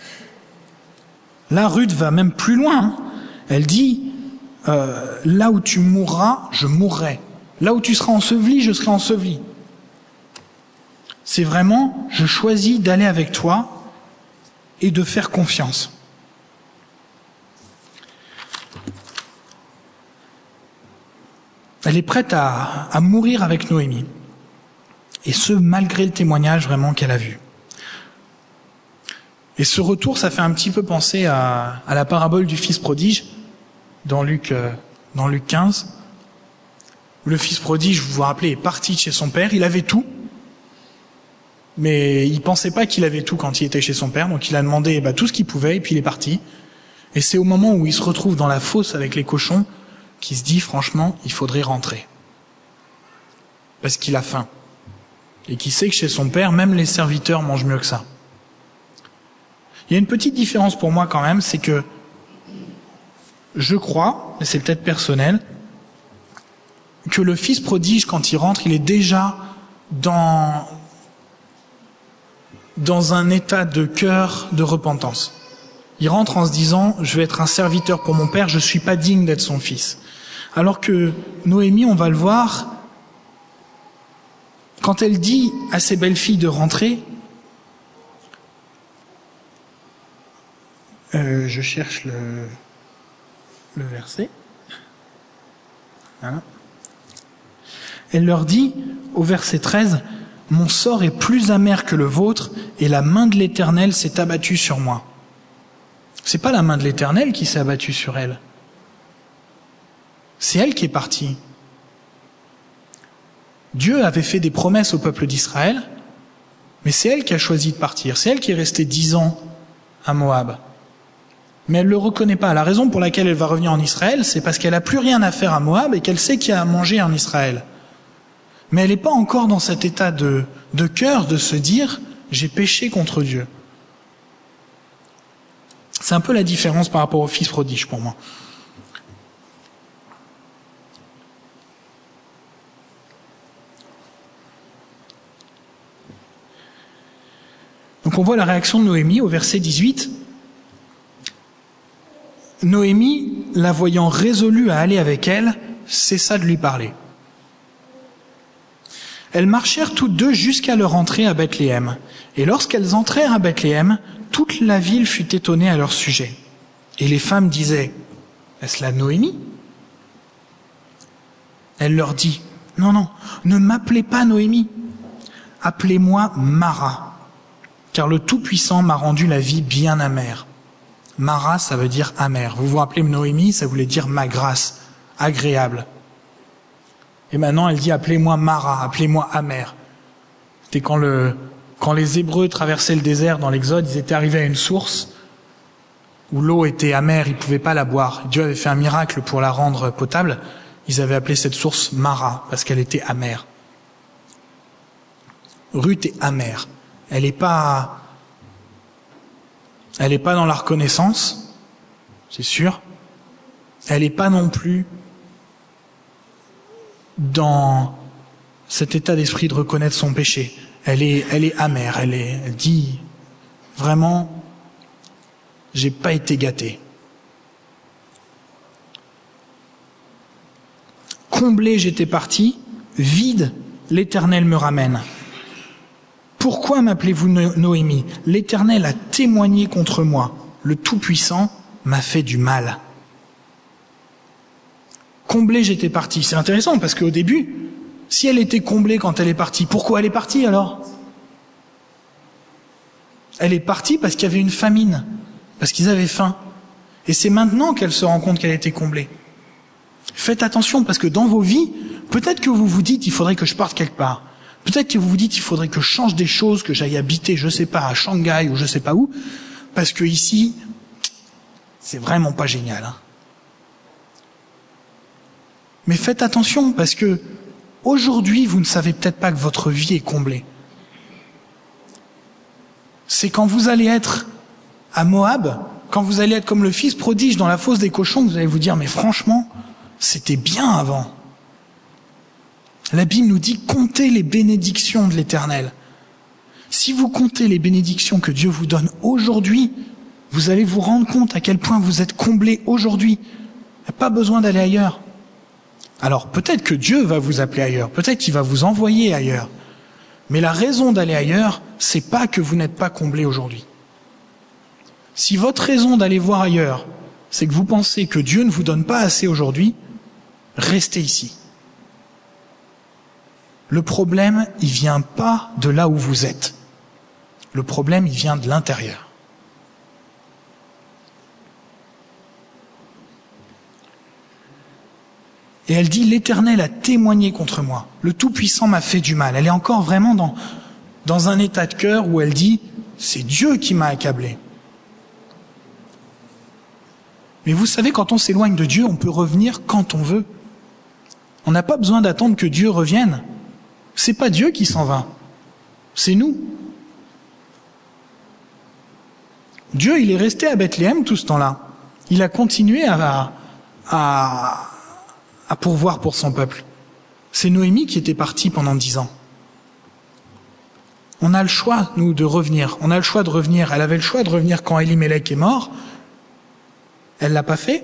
Là, Ruth va même plus loin. Elle dit, là où tu mourras, je mourrai. Là où tu seras enseveli, je serai enseveli. C'est vraiment, je choisis d'aller avec toi et de faire confiance. Elle est prête à mourir avec Noémie. Et ce, malgré le témoignage vraiment qu'elle a vu. Et ce retour, ça fait un petit peu penser à la parabole du fils prodige, dans Luc 15. Où le fils prodige, vous vous rappelez, est parti de chez son père, il avait tout. Mais il pensait pas qu'il avait tout quand il était chez son père, donc il a demandé tout ce qu'il pouvait, et puis il est parti. Et c'est au moment où il se retrouve dans la fosse avec les cochons, qu'il se dit, franchement, il faudrait rentrer. Parce qu'il a faim. Et qu'il sait que chez son père, même les serviteurs mangent mieux que ça. Il y a une petite différence pour moi quand même, c'est que je crois, mais c'est peut-être personnel, que le fils prodige, quand il rentre, il est déjà dans un état de cœur de repentance. Il rentre en se disant, je vais être un serviteur pour mon père, je ne suis pas digne d'être son fils. Alors que Noémie, on va le voir, quand elle dit à ses belles-filles de rentrer, je cherche le verset. Voilà. Elle leur dit, au verset 13, « Mon sort est plus amer que le vôtre, et la main de l'Éternel s'est abattue sur moi. » C'est pas la main de l'Éternel qui s'est abattue sur elle. C'est elle qui est partie. Dieu avait fait des promesses au peuple d'Israël, mais c'est elle qui a choisi de partir. C'est elle qui est restée 10 ans à Moab. Mais elle ne le reconnaît pas. La raison pour laquelle elle va revenir en Israël, c'est parce qu'elle n'a plus rien à faire à Moab et qu'elle sait qu'il y a à manger en Israël. Mais elle n'est pas encore dans cet état de cœur de se dire « j'ai péché contre Dieu ». C'est un peu la différence par rapport au fils prodige pour moi. Donc on voit la réaction de Noémie au verset 18. Noémie, la voyant résolue à aller avec elle, cessa de lui parler. Elles marchèrent toutes deux jusqu'à leur entrée à Bethléem. Et lorsqu'elles entrèrent à Bethléem, toute la ville fut étonnée à leur sujet. Et les femmes disaient, « Est-ce là Noémie ?» Elle leur dit, « Non, ne m'appelez pas Noémie, appelez-moi Mara, car le Tout-Puissant m'a rendu la vie bien amère. » Mara, ça veut dire amer. Vous vous rappelez Noémie, ça voulait dire ma grâce, agréable. Et maintenant, elle dit appelez-moi Mara, appelez-moi amer. C'était quand les Hébreux traversaient le désert dans l'Exode, ils étaient arrivés à une source où l'eau était amère, ils ne pouvaient pas la boire. Dieu avait fait un miracle pour la rendre potable. Ils avaient appelé cette source Mara parce qu'elle était amère. Ruth est amère. Elle n'est pas dans la reconnaissance, c'est sûr. Elle n'est pas non plus dans cet état d'esprit de reconnaître son péché. Elle est amère. Elle dit vraiment, j'ai pas été gâtée. Comblée, j'étais partie, vide, l'Éternel me ramène. Pourquoi m'appelez-vous Noémie ? L'Éternel a témoigné contre moi. Le Tout-Puissant m'a fait du mal. Comblée, j'étais partie. C'est intéressant parce qu'au début, si elle était comblée quand elle est partie, pourquoi elle est partie alors ? Elle est partie parce qu'il y avait une famine, parce qu'ils avaient faim. Et c'est maintenant qu'elle se rend compte qu'elle était comblée. Faites attention parce que dans vos vies, peut-être que vous vous dites il faudrait que je parte quelque part. Peut-être que vous vous dites il faudrait que je change des choses, que j'aille habiter, je sais pas, à Shanghai ou je sais pas où, parce que ici, c'est vraiment pas génial. Mais faites attention parce que aujourd'hui, vous ne savez peut-être pas que votre vie est comblée. C'est quand vous allez être à Moab, quand vous allez être comme le fils prodige dans la fosse des cochons, vous allez vous dire mais franchement, c'était bien avant. La Bible nous dit comptez les bénédictions de l'Éternel. Si vous comptez les bénédictions que Dieu vous donne aujourd'hui, vous allez vous rendre compte à quel point vous êtes comblés aujourd'hui. Il n'y a pas besoin d'aller ailleurs. Alors peut-être que Dieu va vous appeler ailleurs, peut-être qu'il va vous envoyer ailleurs. Mais la raison d'aller ailleurs, c'est pas que vous n'êtes pas comblé aujourd'hui. Si votre raison d'aller voir ailleurs, c'est que vous pensez que Dieu ne vous donne pas assez aujourd'hui, restez ici. Le problème, il vient pas de là où vous êtes. Le problème, il vient de l'intérieur. Et elle dit, l'Éternel a témoigné contre moi. Le Tout-Puissant m'a fait du mal. Elle est encore vraiment dans un état de cœur où elle dit, c'est Dieu qui m'a accablé. Mais vous savez, quand on s'éloigne de Dieu, on peut revenir quand on veut. On n'a pas besoin d'attendre que Dieu revienne. C'est pas Dieu qui s'en va. C'est nous. Dieu, il est resté à Bethléem tout ce temps-là. Il a continué à pourvoir pour son peuple. C'est Noémie qui était partie pendant 10 ans. On a le choix, nous, de revenir. On a le choix de revenir. Elle avait le choix de revenir quand Elimelech est mort. Elle l'a pas fait.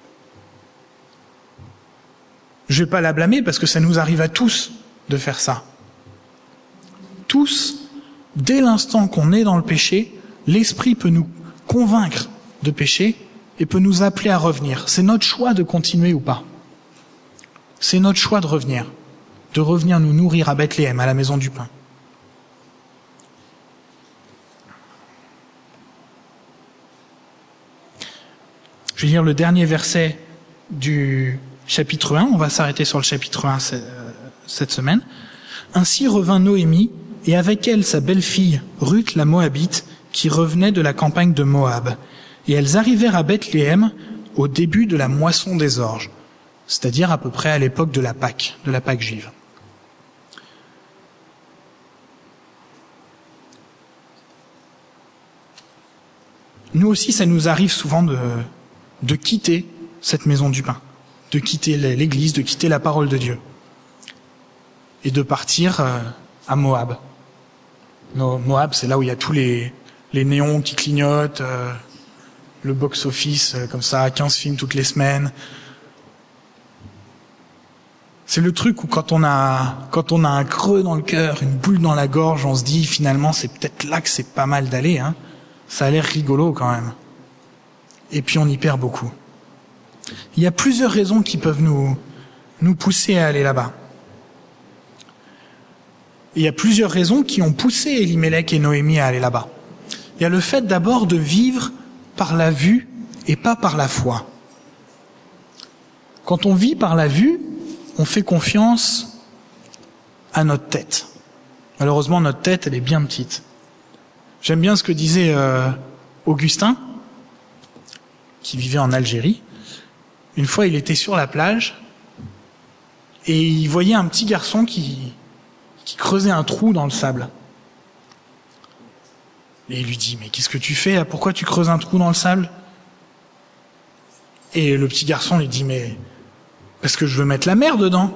Je vais pas la blâmer parce que ça nous arrive à tous de faire ça. Tous, dès l'instant qu'on est dans le péché, l'Esprit peut nous convaincre de pécher et peut nous appeler à revenir. C'est notre choix de continuer ou pas. C'est notre choix de revenir nous nourrir à Bethléem, à la maison du pain. Je vais lire le dernier verset du chapitre 1. On va s'arrêter sur le chapitre 1 cette semaine. Ainsi revint Noémie, et avec elle sa belle-fille Ruth la Moabite, qui revenait de la campagne de Moab. Et elles arrivèrent à Bethléem au début de la moisson des orges, c'est-à-dire à peu près à l'époque de la Pâque juive. Nous aussi, ça nous arrive souvent de quitter cette maison du pain, de quitter l'église, de quitter la parole de Dieu et de partir à Moab. Moab, c'est là où il y a tous les néons qui clignotent, le box-office, comme ça, 15 films toutes les semaines. C'est le truc où quand on a un creux dans le cœur, une boule dans la gorge, on se dit finalement c'est peut-être là que c'est pas mal d'aller, hein. Ça a l'air rigolo quand même. Et puis on y perd beaucoup. Il y a plusieurs raisons qui peuvent nous pousser à aller là-bas. Il y a plusieurs raisons qui ont poussé Elimelech et Noémie à aller là-bas. Il y a le fait d'abord de vivre par la vue et pas par la foi. Quand on vit par la vue, on fait confiance à notre tête. Malheureusement, notre tête, elle est bien petite. J'aime bien ce que disait Augustin, qui vivait en Algérie. Une fois, il était sur la plage et il voyait un petit garçon qui creusait un trou dans le sable. Et il lui dit, mais qu'est-ce que tu fais là ? Pourquoi tu creuses un trou dans le sable ? Et le petit garçon lui dit, mais parce que je veux mettre la mer dedans.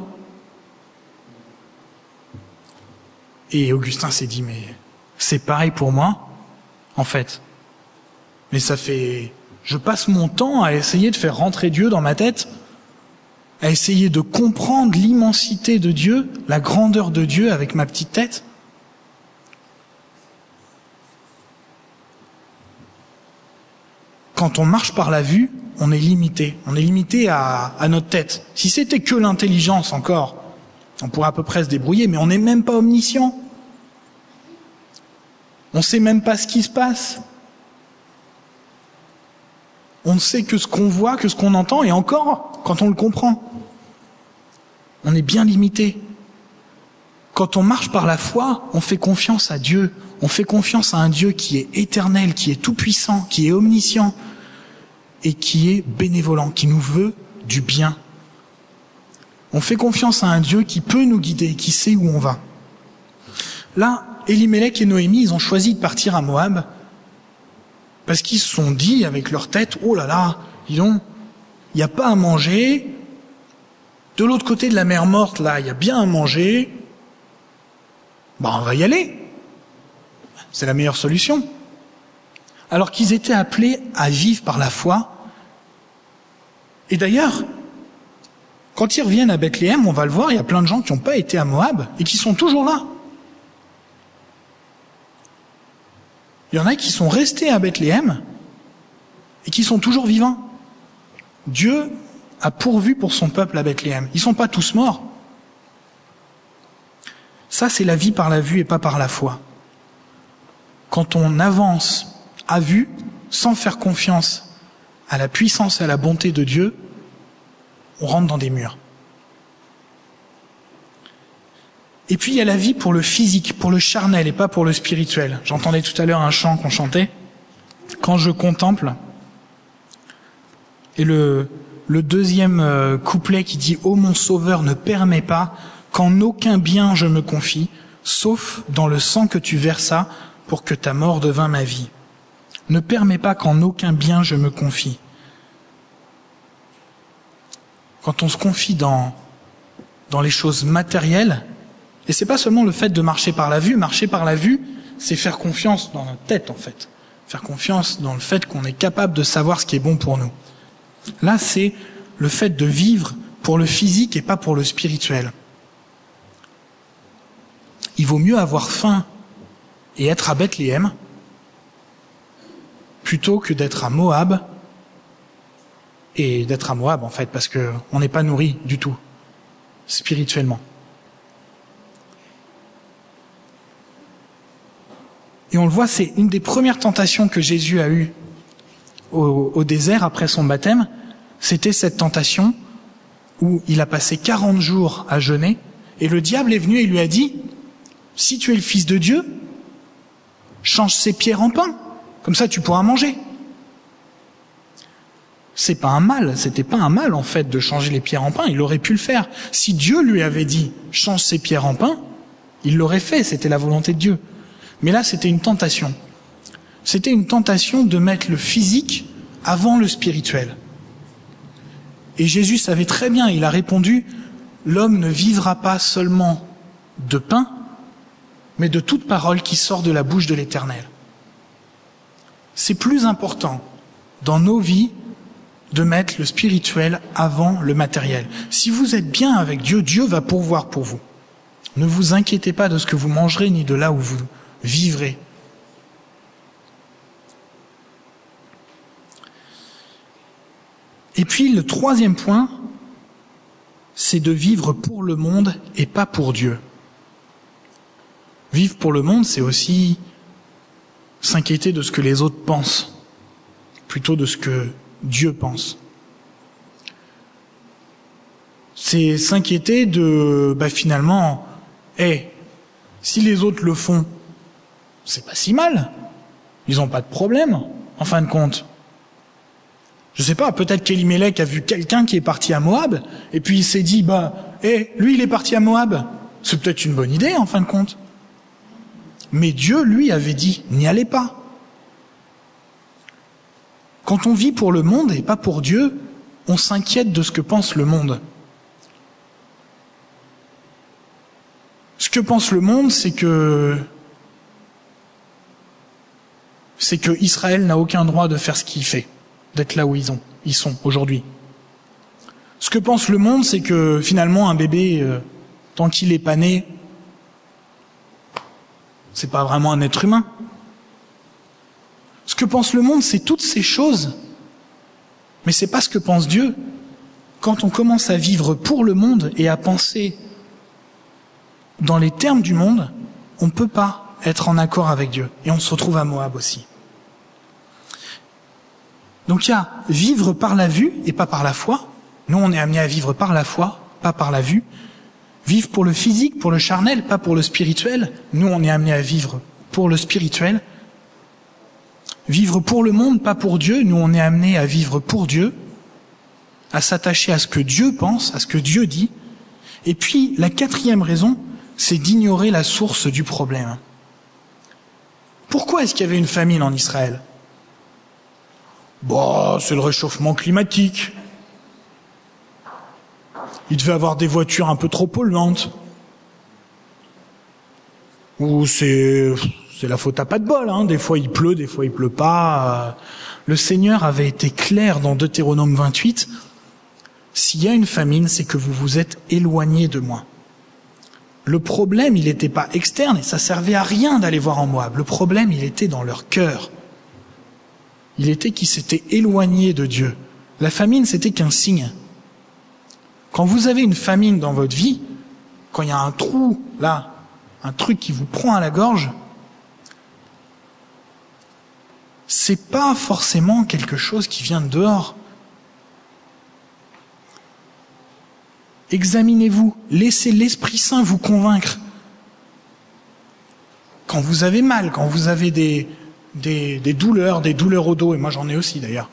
Et Augustin s'est dit, mais c'est pareil pour moi, en fait. Mais je passe mon temps à essayer de faire rentrer Dieu dans ma tête, à essayer de comprendre l'immensité de Dieu, la grandeur de Dieu avec ma petite tête. Quand on marche par la vue, on est limité. On est limité à notre tête. Si c'était que l'intelligence encore, on pourrait à peu près se débrouiller, mais on n'est même pas omniscient. On ne sait même pas ce qui se passe. On ne sait que ce qu'on voit, que ce qu'on entend, et encore, quand on le comprend. On est bien limité. Quand on marche par la foi, on fait confiance à Dieu. On fait confiance à un Dieu qui est éternel, qui est tout-puissant, qui est omniscient, et qui est bénévolent, qui nous veut du bien. On fait confiance à un Dieu qui peut nous guider, qui sait où on va. Là, Elimelech et Noémie, ils ont choisi de partir à Moab parce qu'ils se sont dit avec leur tête, oh là là, dis donc, il n'y a pas à manger. De l'autre côté de la mer Morte, là, il y a bien à manger. On va y aller. C'est la meilleure solution. Alors qu'ils étaient appelés à vivre par la foi. Et d'ailleurs, Quand ils reviennent à Bethléem, on va le voir, il y a plein de gens qui n'ont pas été à Moab et qui sont toujours là. Il y en a qui sont restés à Bethléem et qui sont toujours vivants. Dieu a pourvu pour son peuple à Bethléem. Ils ne sont pas tous morts. Ça, c'est la vie par la vue et pas par la foi. Quand on avance à vue, sans faire confiance à la puissance et à la bonté de Dieu, on rentre dans des murs. Et puis il y a la vie pour le physique, pour le charnel et pas pour le spirituel. J'entendais tout à l'heure un chant qu'on chantait. Quand je contemple, et le deuxième couplet qui dit « Ô mon sauveur, ne permets pas qu'en aucun bien je me confie, sauf dans le sang que tu versas pour que ta mort devint ma vie. Ne permets pas qu'en aucun bien je me confie. » Quand on se confie dans les choses matérielles, et c'est pas seulement le fait de marcher par la vue, c'est faire confiance dans notre tête en fait. Faire confiance dans le fait qu'on est capable de savoir ce qui est bon pour nous. Là, c'est le fait de vivre pour le physique et pas pour le spirituel. Il vaut mieux avoir faim et être à Bethléem plutôt que d'être à Moab, et d'être à Moab en fait, parce que on n'est pas nourri du tout, spirituellement. Et on le voit, c'est une des premières tentations que Jésus a eues au désert après son baptême. C'était cette tentation où il a passé 40 jours à jeûner, et le diable est venu et lui a dit « Si tu es le Fils de Dieu, change ces pierres en pain, comme ça tu pourras manger. » C'est pas un mal, c'était pas un mal en fait de changer les pierres en pain, il aurait pu le faire. Si Dieu lui avait dit « change ces pierres en pain », il l'aurait fait, c'était la volonté de Dieu. Mais là, c'était une tentation. C'était une tentation de mettre le physique avant le spirituel. Et Jésus savait très bien, il a répondu « L'homme ne vivra pas seulement de pain, mais de toute parole qui sort de la bouche de l'Éternel. » C'est plus important dans nos vies de mettre le spirituel avant le matériel. Si vous êtes bien avec Dieu, Dieu va pourvoir pour vous. Ne vous inquiétez pas de ce que vous mangerez ni de là où vous vivrez. Et puis le troisième point, c'est de vivre pour le monde et pas pour Dieu. Vivre pour le monde, c'est aussi s'inquiéter de ce que les autres pensent, plutôt de ce que Dieu pense. C'est s'inquiéter de, finalement, si les autres le font, c'est pas si mal. Ils n'ont pas de problème, en fin de compte. Je sais pas, peut-être qu'Elimelech a vu quelqu'un qui est parti à Moab, et puis il s'est dit, lui il est parti à Moab. C'est peut-être une bonne idée, en fin de compte. Mais Dieu, lui, avait dit, n'y allez pas. Quand on vit pour le monde et pas pour Dieu, on s'inquiète de ce que pense le monde. Ce que pense le monde, c'est que Israël n'a aucun droit de faire ce qu'il fait, d'être là où ils sont aujourd'hui. Ce que pense le monde, c'est que finalement un bébé, tant qu'il n'est pas né, c'est pas vraiment un être humain. Ce que pense le monde, c'est toutes ces choses, mais c'est pas ce que pense Dieu. Quand on commence à vivre pour le monde et à penser dans les termes du monde, on ne peut pas être en accord avec Dieu. Et on se retrouve à Moab aussi. Donc il y a vivre par la vue et pas par la foi. Nous, on est amenés à vivre par la foi, pas par la vue. Vivre pour le physique, pour le charnel, pas pour le spirituel. Nous, on est amenés à vivre pour le spirituel. Vivre pour le monde, pas pour Dieu. Nous, on est amenés à vivre pour Dieu, à s'attacher à ce que Dieu pense, à ce que Dieu dit. Et puis, la quatrième raison, c'est d'ignorer la source du problème. Pourquoi est-ce qu'il y avait une famine en Israël ? C'est le réchauffement climatique. Il devait avoir des voitures un peu trop polluantes. Ou c'est la faute à pas de bol, hein. Des fois il pleut, des fois il pleut pas. Le Seigneur avait été clair dans Deutéronome 28. s'il y a une famine, c'est que vous vous êtes éloigné de moi. Le problème, il n'était pas externe et ça servait à rien d'aller voir en Moab. Le problème, il était dans leur cœur. Il était qu'ils s'étaient éloignés de Dieu. La famine, c'était qu'un signe. Quand vous avez une famine dans votre vie, quand il y a un trou, là, un truc qui vous prend à la gorge, c'est pas forcément quelque chose qui vient de dehors. Examinez-vous, laissez l'Esprit Saint vous convaincre. Quand vous avez mal, quand vous avez des douleurs au dos, et moi j'en ai aussi d'ailleurs,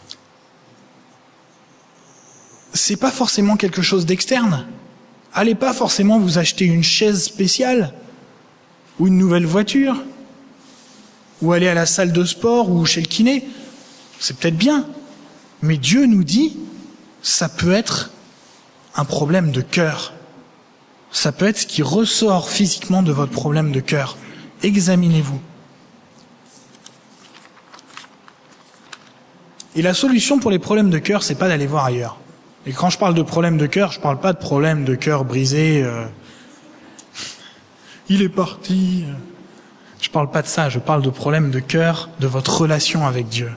c'est pas forcément quelque chose d'externe. Allez pas forcément vous acheter une chaise spéciale, ou une nouvelle voiture, ou aller à la salle de sport, ou chez le kiné. C'est peut-être bien, mais Dieu nous dit, ça peut être un problème de cœur. Ça peut être ce qui ressort physiquement de votre problème de cœur. Examinez-vous. Et la solution pour les problèmes de cœur, c'est pas d'aller voir ailleurs. Et quand je parle de problème de cœur, je parle pas de problème de cœur brisé. Il est parti. Je parle pas de ça. Je parle de problème de cœur, de votre relation avec Dieu.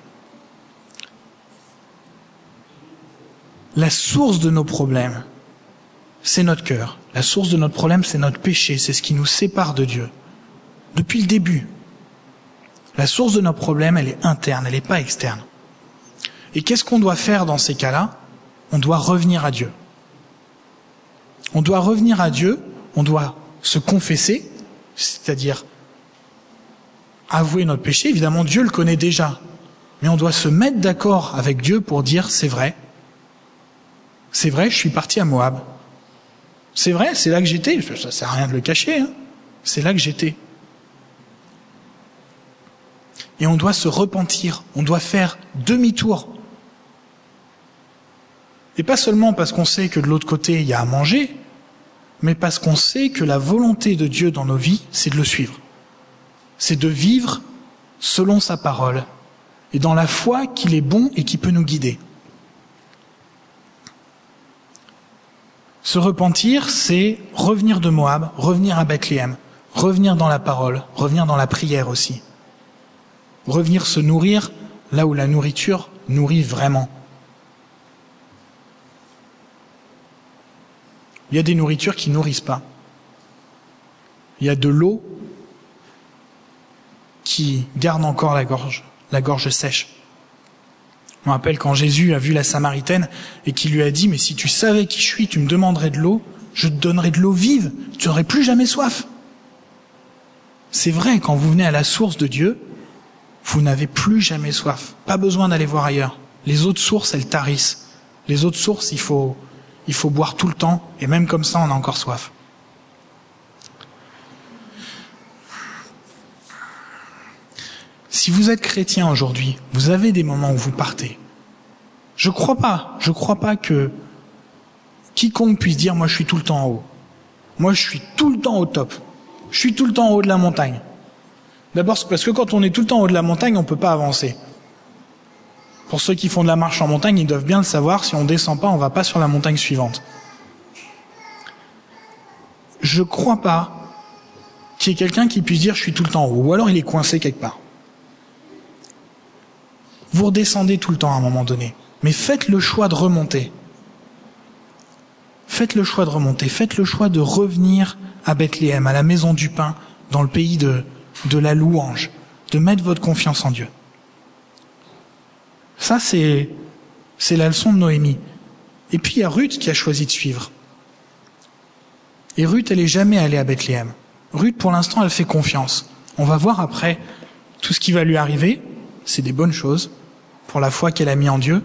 La source de nos problèmes, c'est notre cœur. La source de notre problème, c'est notre péché. C'est ce qui nous sépare de Dieu. Depuis le début. La source de nos problèmes, elle est interne, elle n'est pas externe. Et qu'est-ce qu'on doit faire dans ces cas-là ? On doit revenir à Dieu. On doit revenir à Dieu, on doit se confesser, c'est-à-dire avouer notre péché. Évidemment, Dieu le connaît déjà. Mais on doit se mettre d'accord avec Dieu pour dire, c'est vrai, je suis parti à Moab. C'est vrai, c'est là que j'étais. Ça sert à rien de le cacher. C'est là que j'étais. Et on doit se repentir. On doit faire demi-tour. Et pas seulement parce qu'on sait que de l'autre côté, il y a à manger, mais parce qu'on sait que la volonté de Dieu dans nos vies, c'est de le suivre. C'est de vivre selon sa parole. Et dans la foi qu'il est bon et qui peut nous guider. Se repentir, c'est revenir de Moab, revenir à Bethléem, revenir dans la parole, revenir dans la prière aussi. Revenir se nourrir là où la nourriture nourrit vraiment. Il y a des nourritures qui nourrissent pas. Il y a de l'eau qui garde encore la gorge sèche. Je me rappelle quand Jésus a vu la Samaritaine et qu'il lui a dit « Mais si tu savais qui je suis, tu me demanderais de l'eau, je te donnerais de l'eau vive, tu n'aurais plus jamais soif. » C'est vrai, quand vous venez à la source de Dieu, vous n'avez plus jamais soif. Pas besoin d'aller voir ailleurs. Les autres sources, elles tarissent. Les autres sources, il faut boire tout le temps, et même comme ça, on a encore soif. Si vous êtes chrétien aujourd'hui, vous avez des moments où vous partez. Je crois pas que quiconque puisse dire « moi je suis tout le temps en haut ». Moi je suis tout le temps au top. Je suis tout le temps en haut de la montagne. D'abord c'est parce que quand on est tout le temps en haut de la montagne, on ne peut pas avancer. Pour ceux qui font de la marche en montagne, ils doivent bien le savoir, si on ne descend pas, on ne va pas sur la montagne suivante. Je ne crois pas qu'il y ait quelqu'un qui puisse dire « je suis tout le temps en haut », ou alors il est coincé quelque part. Vous redescendez tout le temps à un moment donné, mais faites le choix de remonter. Faites le choix de remonter, faites le choix de revenir à Bethléem, à la maison du pain, dans le pays de la louange, de mettre votre confiance en Dieu. Ça, c'est la leçon de Noémie. Et puis il y a Ruth qui a choisi de suivre. Et Ruth, elle n'est jamais allée à Bethléem. Ruth, pour l'instant, elle fait confiance. On va voir après tout ce qui va lui arriver. C'est des bonnes choses pour la foi qu'elle a mis en Dieu.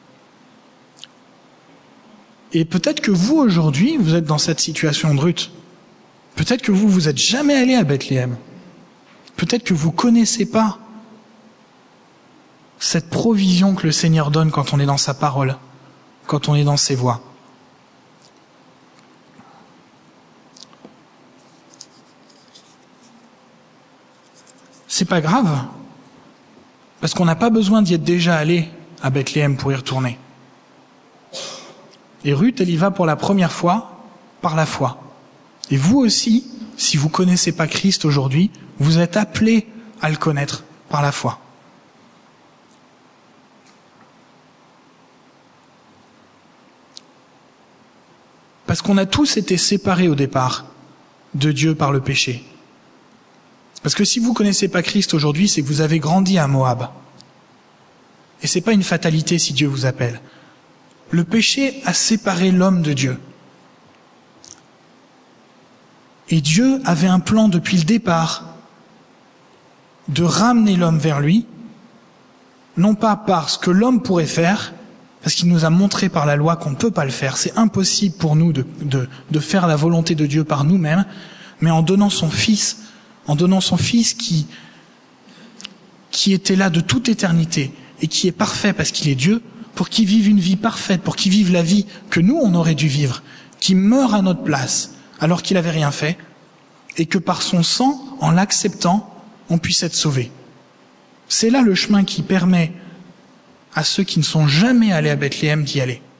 Et peut-être que vous, aujourd'hui, vous êtes dans cette situation de Ruth. Peut-être que vous n'êtes jamais allé à Bethléem. Peut-être que vous ne connaissez pas cette provision que le Seigneur donne quand on est dans sa parole, quand on est dans ses voies. C'est pas grave, parce qu'on n'a pas besoin d'y être déjà allé à Bethléem pour y retourner. Et Ruth, elle y va pour la première fois par la foi. Et vous aussi, si vous connaissez pas Christ aujourd'hui, vous êtes appelés à le connaître par la foi. Parce qu'on a tous été séparés au départ de Dieu par le péché. Parce que si vous connaissez pas Christ aujourd'hui, c'est que vous avez grandi à Moab. Et c'est pas une fatalité si Dieu vous appelle. Le péché a séparé l'homme de Dieu. Et Dieu avait un plan depuis le départ de ramener l'homme vers lui, non pas par ce que l'homme pourrait faire, parce qu'il nous a montré par la loi qu'on ne peut pas le faire. C'est impossible pour nous de faire la volonté de Dieu par nous-mêmes, mais en donnant son Fils qui était là de toute éternité et qui est parfait parce qu'il est Dieu, pour qu'il vive une vie parfaite, pour qu'il vive la vie que nous, on aurait dû vivre, qui meurt à notre place alors qu'il n'avait rien fait, et que par son sang, en l'acceptant, on puisse être sauvé. C'est là le chemin qui permet à ceux qui ne sont jamais allés à Bethléem d'y aller.